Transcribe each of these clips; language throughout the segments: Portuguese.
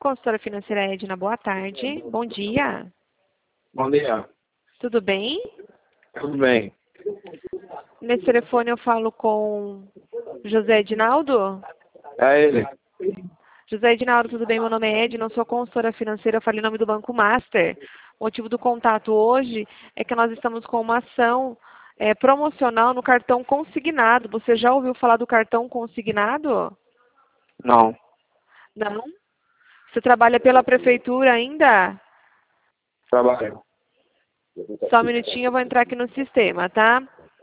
Consultora financeira Edna, boa tarde. Bom dia. Bom dia. Tudo bem? Tudo bem? Nesse telefone eu falo com José Edinaldo? É ele. José Edinaldo, tudo bem? Meu nome é Edna, eu sou consultora financeira, eu falei em nome do Banco Master. O motivo do contato hoje é que nós estamos com uma ação promocional no cartão consignado. Você já ouviu falar do cartão consignado? Não. Não? Você trabalha pela prefeitura ainda? Trabalho. Só um minutinho, eu vou entrar aqui no sistema, tá?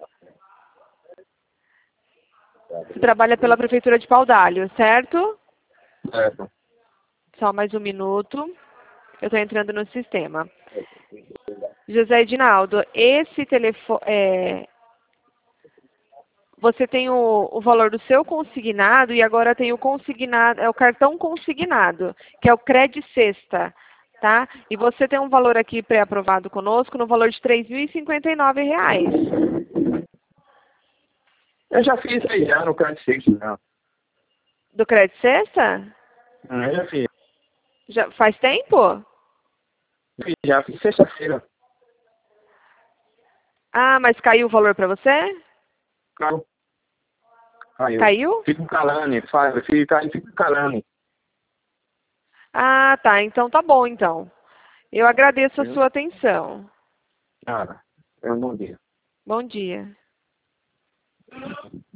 Você trabalha pela prefeitura de Paudalho, certo? Certo. Só mais um minuto. Eu estou entrando no sistema. José Edinaldo, esse telefone... você tem o valor do seu consignado e agora tem o consignado, o cartão consignado, que é o Cred Sexta, tá? E você tem um valor aqui pré-aprovado conosco no valor de R$ 3.059. Eu já fiz aí já no Card Six, já. Do Cred Sexta? Eu já fiz. Já faz tempo? Já fiz sexta-feira. Ah, mas caiu o valor para você? Claro. Caiu. Caiu? Fica calando, fica calando. Ah, tá. Então tá bom, então. Eu agradeço a sua atenção. Nada. É um bom dia. Bom dia.